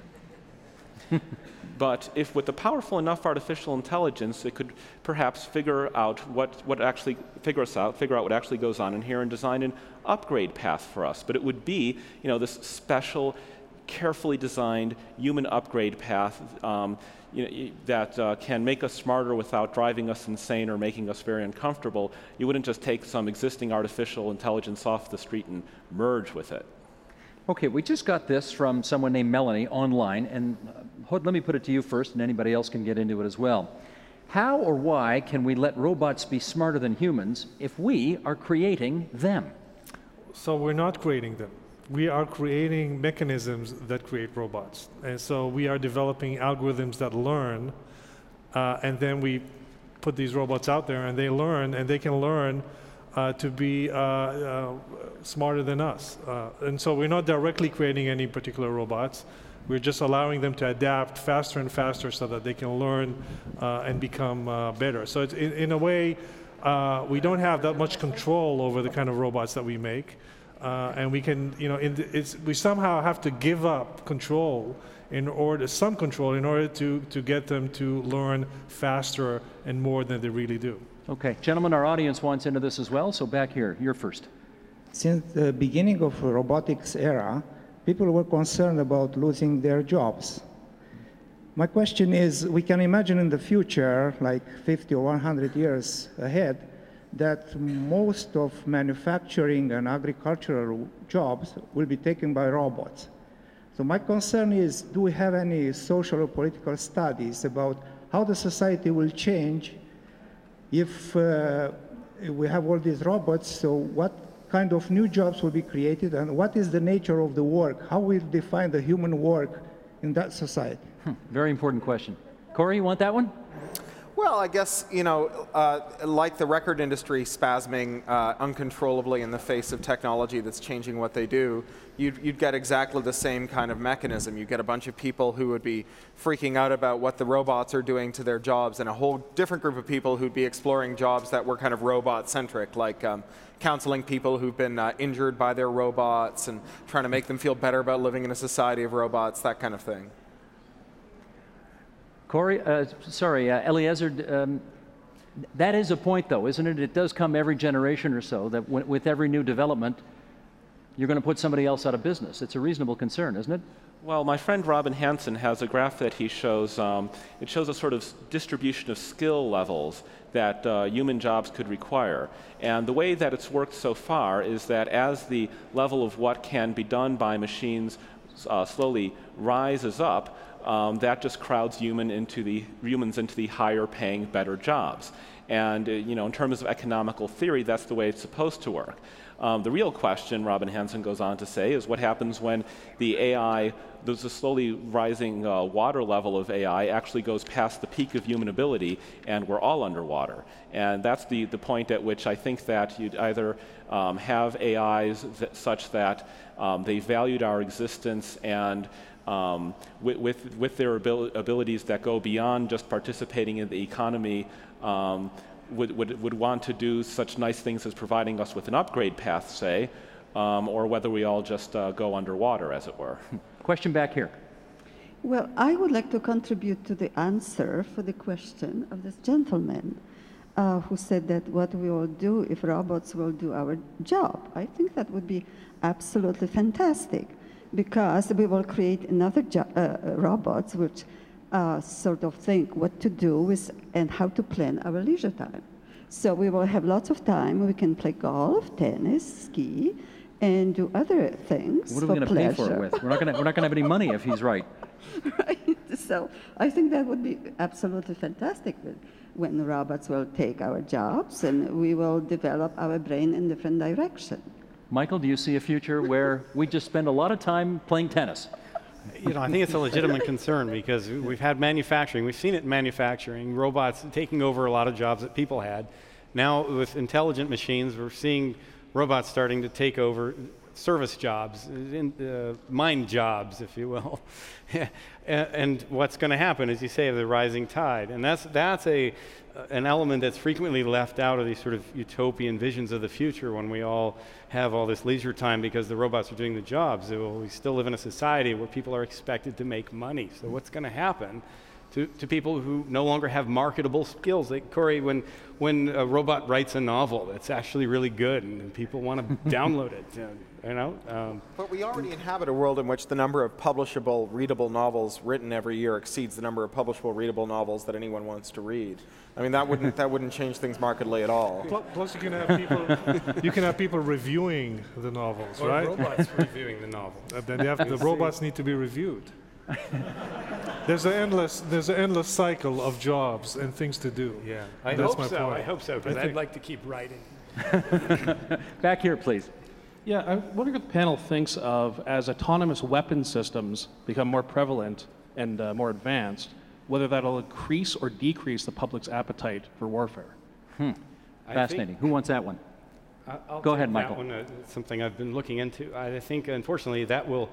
But if with a powerful enough artificial intelligence, it could perhaps figure out what actually goes on in here and design an upgrade path for us. But it would be, this special, carefully designed human upgrade path that can make us smarter without driving us insane or making us very uncomfortable. You wouldn't just take some existing artificial intelligence off the street and merge with it. Okay, we just got this from someone named Melanie online, and Hud, let me put it to you first, and anybody else can get into it as well. How or why can we let robots be smarter than humans if we are creating them? So we're not creating them. We are creating mechanisms that create robots. And so we are developing algorithms that learn, and then we put these robots out there, and they learn, and they can learn to be smarter than us. And so we're not directly creating any particular robots. We're just allowing them to adapt faster and faster so that they can learn and become better. So it's, in a way, we don't have that much control over the kind of robots that we make. And we can, we somehow have to give up control some control in order to get them to learn faster and more than they really do. Okay, gentlemen, our audience wants into this as well, so back here, you're first. Since the beginning of the robotics era, people were concerned about losing their jobs. My question is, we can imagine in the future, like 50 or 100 years ahead, that most of manufacturing and agricultural jobs will be taken by robots. So my concern is, do we have any social or political studies about how the society will change if we have all these robots? So what kind of new jobs will be created, and what is the nature of the work? How will define the human work in that society? Very important question. Corey, you want that one? Well, I guess, you know, like the record industry spasming uncontrollably in the face of technology that's changing what they do, you'd get exactly the same kind of mechanism. You get a bunch of people who would be freaking out about what the robots are doing to their jobs, and a whole different group of people who'd be exploring jobs that were kind of robot-centric, like counseling people who've been injured by their robots and trying to make them feel better about living in a society of robots, that kind of thing. Corey, Eliezer, that is a point, though, isn't it? It does come every generation or so that with every new development, you're going to put somebody else out of business. It's a reasonable concern, isn't it? Well, my friend Robin Hanson has a graph that he shows. It shows a sort of distribution of skill levels that human jobs could require. And the way that it's worked so far is that as the level of what can be done by machines slowly rises up, that just crowds humans into the higher paying, better jobs. And you know, in terms of economical theory, that's the way it's supposed to work. The real question, Robin Hanson goes on to say, is what happens when the AI, there's a slowly rising water level of AI, actually goes past the peak of human ability and we're all underwater. And that's the point at which I think that you'd either have AIs such that they valued our existence and with their abilities that go beyond just participating in the economy, would want to do such nice things as providing us with an upgrade path, say, or whether we all just go underwater, as it were. Question back here. Well, I would like to contribute to the answer for the question of this gentleman who said that what we will do if robots will do our job. I think that would be absolutely fantastic, because we will create another robots which sort of think what to do with and how to plan our leisure time. So we will have lots of time. We can play golf, tennis, ski, and do other things for pleasure. What are we going to pay for it with? We're not going to have any money if he's right. Right. So I think that would be absolutely fantastic when robots will take our jobs and we will develop our brain in different direction. Michael, do you see a future where we just spend a lot of time playing tennis? You know, I think it's a legitimate concern because we've had manufacturing. We've seen it in manufacturing, robots taking over a lot of jobs that people had. Now, with intelligent machines, we're seeing robots starting to take over service jobs, mind jobs, if you will. And what's going to happen, as you say, the rising tide. And that's an element that's frequently left out of these sort of utopian visions of the future when we all have all this leisure time because the robots are doing the jobs. We still live in a society where people are expected to make money. So what's going to happen to people who no longer have marketable skills? Like, Corey, when a robot writes a novel, it's actually really good and people want to download it. You know? But we already inhabit a world in which the number of publishable, readable novels written every year exceeds the number of publishable, readable novels that anyone wants to read. I mean, that wouldn't change things markedly at all. Plus, you can have people reviewing the novels, or right? Robots reviewing the novel. Then the robots need to be reviewed. There's an endless cycle of jobs and things to do. Yeah, I hope so, because I'd like to keep writing. Back here, please. Yeah, I wonder what the panel thinks of as autonomous weapon systems become more prevalent and more advanced, whether that'll increase or decrease the public's appetite for warfare. Fascinating. Who wants that one? I'll Go take ahead, Michael. That one, it's something I've been looking into. I think, unfortunately, that will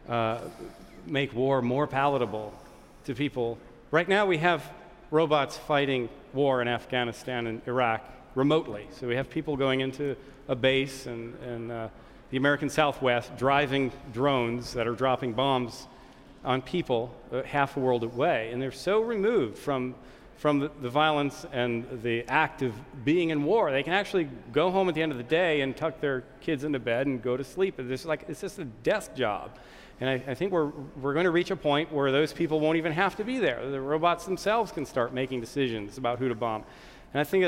make war more palatable to people. Right now, we have robots fighting war in Afghanistan and Iraq remotely. So we have people going into a base in the American Southwest driving drones that are dropping bombs on people half a world away. And they're so removed from the violence and the act of being in war. They can actually go home at the end of the day and tuck their kids into bed and go to sleep. It's just a desk job. And I think we're going to reach a point where those people won't even have to be there. The robots themselves can start making decisions about who to bomb. And I think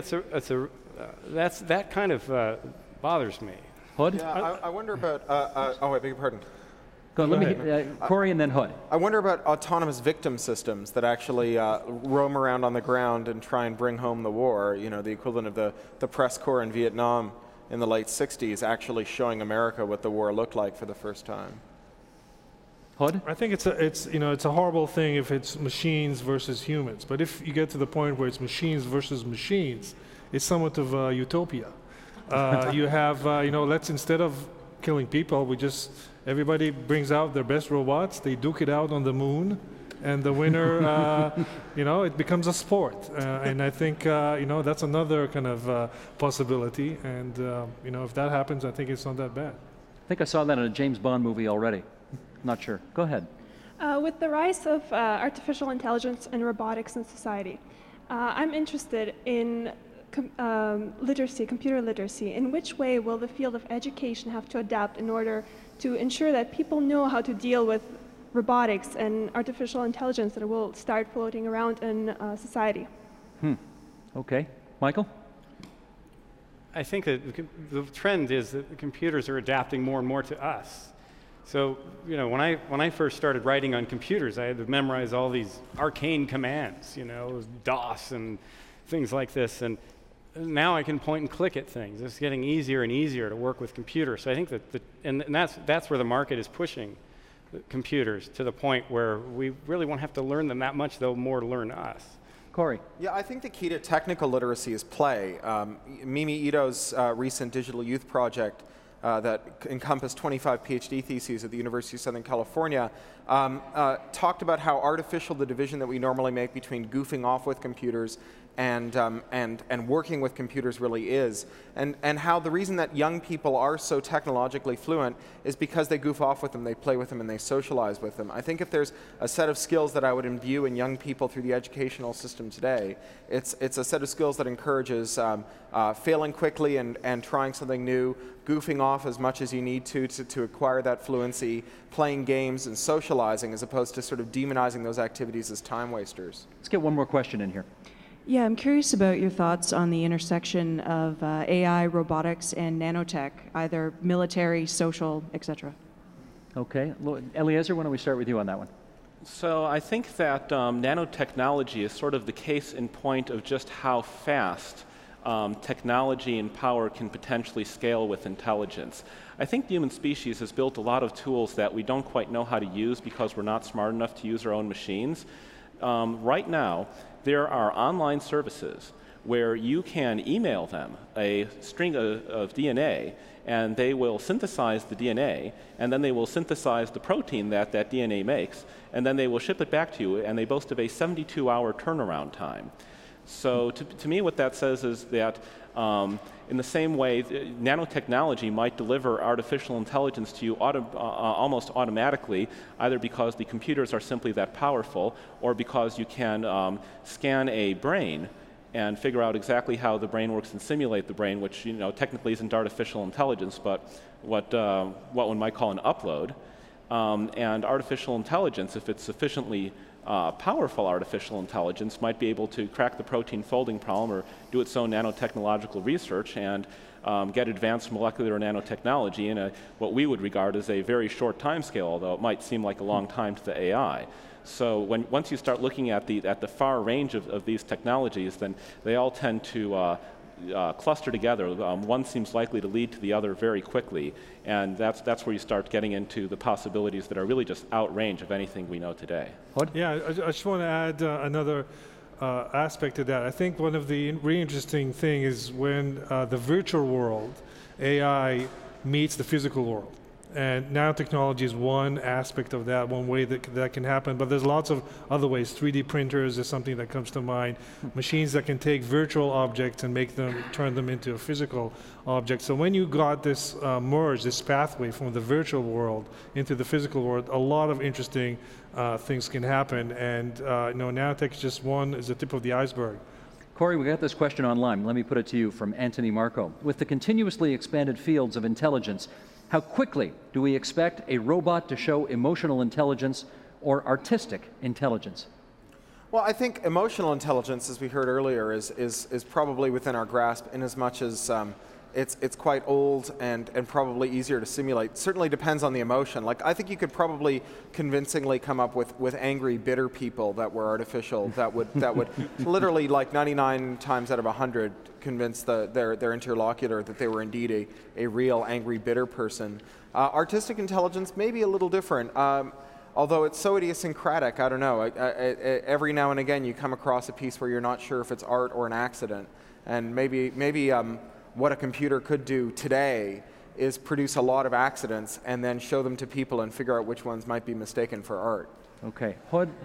that kind of bothers me. Hood? Yeah, I wonder about, oh, I beg your pardon. Go, let me, Corey and then Hood. I wonder about autonomous victim systems that actually roam around on the ground and try and bring home the war. You know, the equivalent of the press corps in Vietnam in the late 60s, actually showing America what the war looked like for the first time. Hood? I think it's a horrible thing if it's machines versus humans. But if you get to the point where it's machines versus machines, it's somewhat of a utopia. You have, let's, instead of killing people, everybody brings out their best robots, they duke it out on the moon, and the winner, it becomes a sport. And I think, that's another kind of possibility. And, if that happens, I think it's not that bad. I think I saw that in a James Bond movie already. Not sure. Go ahead. With the rise of artificial intelligence and robotics in society, I'm interested in computer literacy. In which way will the field of education have to adapt in order to ensure that people know how to deal with robotics and artificial intelligence that will start floating around in society? Okay. Michael? I think that the trend is that the computers are adapting more and more to us. So, when I first started writing on computers, I had to memorize all these arcane commands, DOS and things like this. And now I can point and click at things. It's getting easier and easier to work with computers. So I think that that's where the market is pushing computers, to the point where we really won't have to learn them that much. They'll more learn us. Corey? Yeah, I think the key to technical literacy is play. Mimi Ito's recent Digital Youth Project that encompassed 25 PhD theses at the University of Southern California, talked about how artificial the division that we normally make between goofing off with computers and working with computers really is, and how the reason that young people are so technologically fluent is because they goof off with them, they play with them, and they socialize with them. I think if there's a set of skills that I would imbue in young people through the educational system today, it's a set of skills that encourages failing quickly and trying something new, goofing off as much as you need to acquire that fluency, playing games and socializing, as opposed to sort of demonizing those activities as time wasters. Let's get one more question in here. Yeah, I'm curious about your thoughts on the intersection of AI, robotics, and nanotech, either military, social, etc. Okay. Eliezer, why don't we start with you on that one? So I think that nanotechnology is sort of the case in point of just how fast technology and power can potentially scale with intelligence. I think the human species has built a lot of tools that we don't quite know how to use because we're not smart enough to use our own machines. Right now, there are online services where you can email them a string of DNA, and they will synthesize the DNA, and then they will synthesize the protein that DNA makes, and then they will ship it back to you, and they boast of a 72-hour turnaround time. So to me, what that says is that in the same way, nanotechnology might deliver artificial intelligence to you almost automatically, either because the computers are simply that powerful, or because you can scan a brain and figure out exactly how the brain works and simulate the brain, which technically isn't artificial intelligence, but what one might call an upload. And artificial intelligence, if it's sufficiently powerful artificial intelligence, might be able to crack the protein folding problem or do its own nanotechnological research and get advanced molecular nanotechnology in what we would regard as a very short time scale, although it might seem like a long time to the AI. So once you start looking at the far range of these technologies, then they all tend to cluster together. One seems likely to lead to the other very quickly, and that's where you start getting into the possibilities that are really just outrange of anything we know today. Yeah, I just want to add another aspect to that. I think one of the really interesting things is when the virtual world, AI, meets the physical world. And nanotechnology is one aspect of that, one way that can happen. But there's lots of other ways. 3D printers is something that comes to mind. Machines that can take virtual objects and turn them into a physical object. So when you got this merge, this pathway from the virtual world into the physical world, a lot of interesting things can happen. And nanotech is the tip of the iceberg. Corey, we got this question online. Let me put it to you from Anthony Marco. With the continuously expanded fields of intelligence, how quickly do we expect a robot to show emotional intelligence or artistic intelligence? Well, I think emotional intelligence, as we heard earlier, is probably within our grasp, in as much as it's quite old and probably easier to simulate. Certainly depends on the emotion. Like, I think you could probably convincingly come up with angry, bitter people that were artificial, that would literally, like 99 times out of 100, convince their interlocutor that they were indeed a real angry, bitter person. Artistic intelligence may be a little different. Although it's so idiosyncratic, I don't know. Every now and again you come across a piece where you're not sure if it's art or an accident. And maybe what a computer could do today is produce a lot of accidents and then show them to people and figure out which ones might be mistaken for art. Okay.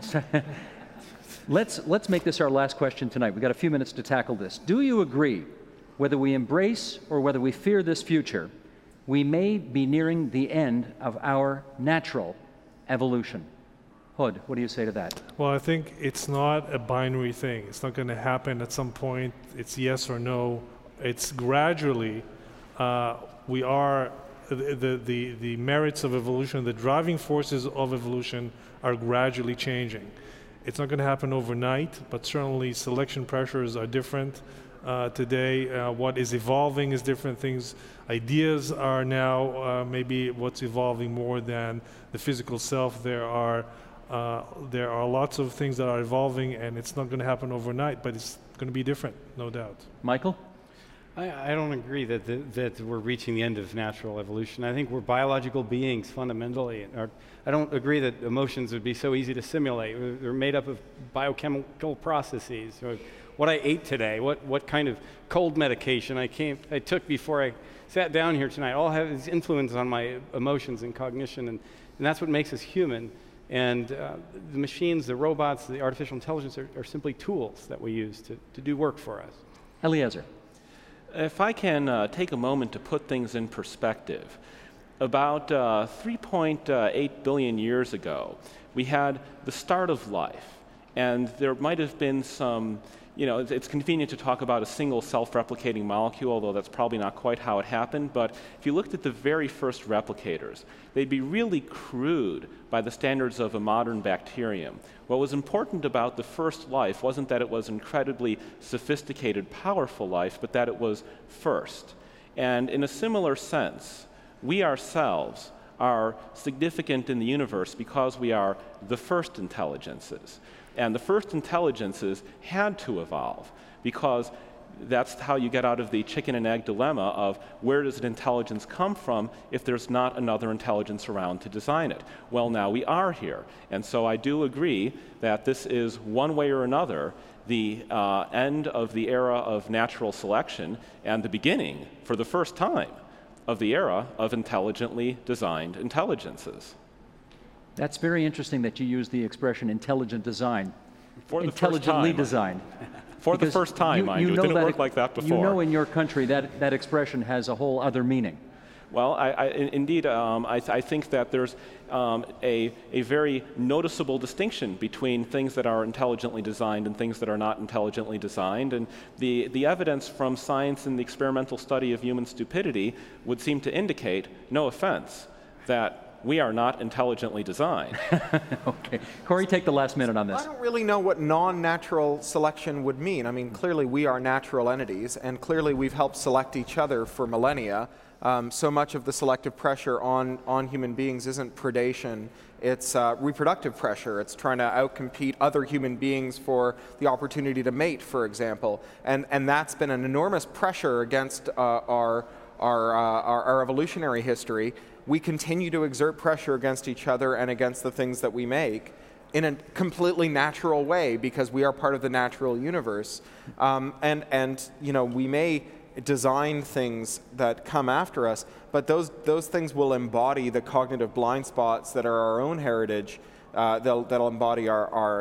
Let's make this our last question tonight. We've got a few minutes to tackle this. Do you agree, whether we embrace or whether we fear this future, we may be nearing the end of our natural evolution? Hood, what do you say to that? Well, I think it's not a binary thing. It's not going to happen at some point. It's yes or no. It's gradually, we are, the merits of evolution, the driving forces of evolution are gradually changing. It's not going to happen overnight, but certainly selection pressures are different today. What is evolving is different things. Ideas are now maybe what's evolving more than the physical self. There are lots of things that are evolving, and it's not going to happen overnight, but it's going to be different, no doubt. Michael? I don't agree that we're reaching the end of natural evolution. I think we're biological beings fundamentally. I don't agree that emotions would be so easy to simulate. They're made up of biochemical processes. What I ate today, what kind of cold medication I took before I sat down here tonight, all have this influence on my emotions and cognition, and that's what makes us human. And the machines, the robots, the artificial intelligence are simply tools that we use to do work for us. Eliezer. If I can take a moment to put things in perspective, about 3.8 billion years ago, we had the start of life, and there might have been some, it's convenient to talk about a single self-replicating molecule, although that's probably not quite how it happened, but if you looked at the very first replicators, they'd be really crude by the standards of a modern bacterium. What was important about the first life wasn't that it was incredibly sophisticated, powerful life, but that it was first. And in a similar sense, we ourselves are significant in the universe because we are the first intelligences. And the first intelligences had to evolve because that's how you get out of the chicken and egg dilemma of where does an intelligence come from if there's not another intelligence around to design it. Well, now we are here. And so I do agree that this is one way or another the end of the era of natural selection and the beginning, for the first time, of the era of intelligently designed intelligences. That's very interesting that you use the expression intelligent design. For the intelligently first time, designed. For the first time, mind you. It didn't work like that before. You know in your country that expression has a whole other meaning. Well, indeed, I think that there's a very noticeable distinction between things that are intelligently designed and things that are not intelligently designed. And the evidence from science and the experimental study of human stupidity would seem to indicate, no offense, that we are not intelligently designed. Okay. Corey, take the last minute on this. I don't really know what non-natural selection would mean. I mean, clearly we are natural entities, and clearly we've helped select each other for millennia. So much of the selective pressure on human beings isn't predation, it's reproductive pressure. It's trying to outcompete other human beings for the opportunity to mate, for example. And that's been an enormous pressure against our evolutionary history. We continue to exert pressure against each other and against the things that we make in a completely natural way because we are part of the natural universe. And we may design things that come after us, but those things will embody the cognitive blind spots that are our own heritage. That'll embody our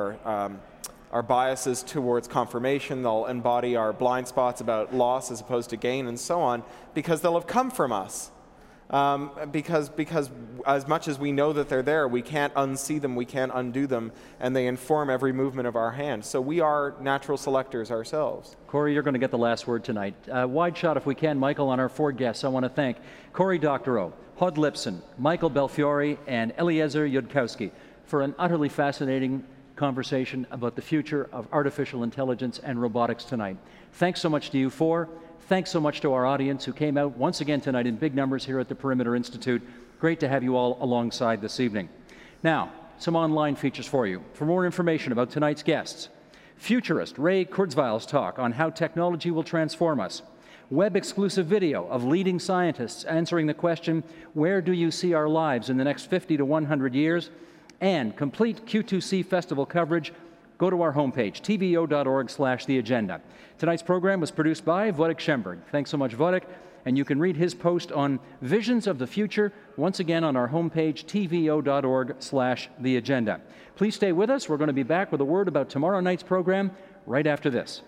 biases towards confirmation. They'll embody our blind spots about loss as opposed to gain and so on, because they'll have come from us. Because as much as we know that they're there, we can't unsee them, we can't undo them, and they inform every movement of our hand. So we are natural selectors ourselves. Corey, you're going to get the last word tonight. Wide shot, if we can, Michael, on our four guests. I want to thank Cory Doctorow, Hod Lipson, Michael Belfiore, and Eliezer Yudkowsky for an utterly fascinating conversation about the future of artificial intelligence and robotics tonight. Thanks so much to you four. Thanks so much to our audience who came out once again tonight in big numbers here at the Perimeter Institute. Great to have you all alongside this evening. Now, some online features for you. For more information about tonight's guests, futurist Ray Kurzweil's talk on how technology will transform us, web-exclusive video of leading scientists answering the question, where do you see our lives in the next 50 to 100 years, and complete Q2C Festival coverage, go to our homepage, tvo.org/theagenda. Tonight's program was produced by Wojtek Schemberg. Thanks so much, Wojtek. And you can read his post on Visions of the Future, once again on our homepage, tvo.org/theagenda. Please stay with us. We're going to be back with a word about tomorrow night's program right after this.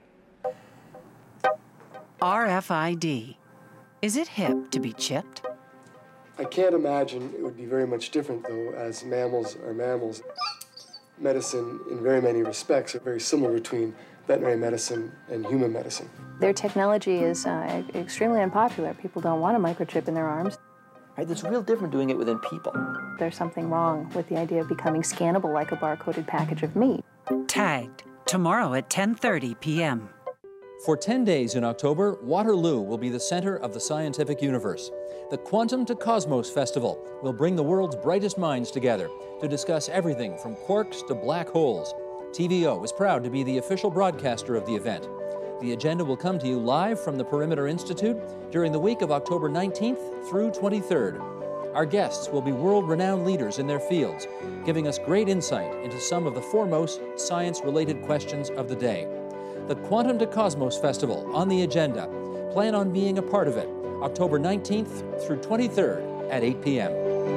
RFID. Is it hip to be chipped? I can't imagine it would be very much different, though, as mammals are mammals. Medicine, in very many respects, are very similar between veterinary medicine and human medicine. Their technology is extremely unpopular. People don't want a microchip in their arms. Right, it's real different doing it within people. There's something wrong with the idea of becoming scannable like a barcoded package of meat. Tagged, tomorrow at 10:30 p.m. For 10 days in October, Waterloo will be the center of the scientific universe. The Quantum to Cosmos Festival will bring the world's brightest minds together to discuss everything from quarks to black holes. TVO is proud to be the official broadcaster of the event. The agenda will come to you live from the Perimeter Institute during the week of October 19th through 23rd. Our guests will be world-renowned leaders in their fields, giving us great insight into some of the foremost science-related questions of the day. The Quantum to Cosmos Festival on the agenda. Plan on being a part of it, October 19th through 23rd at 8 p.m.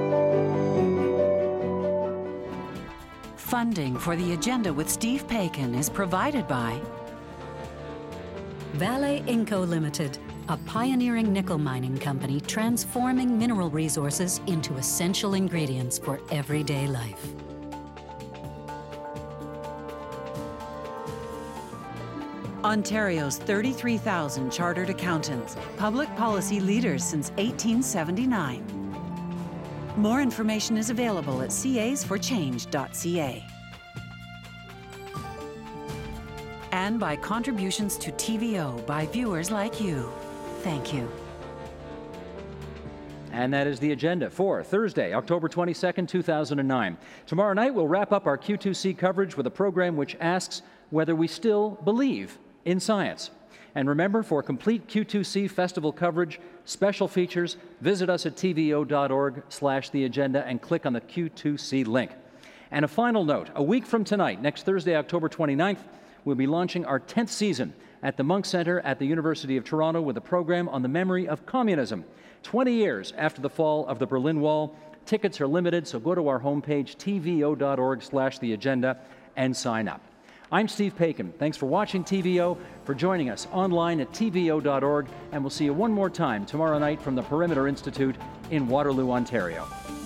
Funding for the agenda with Steve Paikin is provided by Vale Inco Limited, a pioneering nickel mining company transforming mineral resources into essential ingredients for everyday life. Ontario's 33,000 chartered accountants, public policy leaders since 1879. More information is available at casforchange.ca. And by contributions to TVO by viewers like you. Thank you. And that is the agenda for Thursday, October 22nd, 2009. Tomorrow night, we'll wrap up our Q2C coverage with a program which asks whether we still believe in science. And remember, for complete Q2C festival coverage, special features, visit us at tvo.org/theagenda and click on the Q2C link. And a final note, a week from tonight, next Thursday, October 29th, we'll be launching our 10th season at the Munk Center at the University of Toronto with a program on the memory of communism. 20 years after the fall of the Berlin Wall. Tickets are limited, so go to our homepage, tvo.org/theagenda, and sign up. I'm Steve Paikin. Thanks for watching TVO, for joining us online at tvo.org, and we'll see you one more time tomorrow night from the Perimeter Institute in Waterloo, Ontario.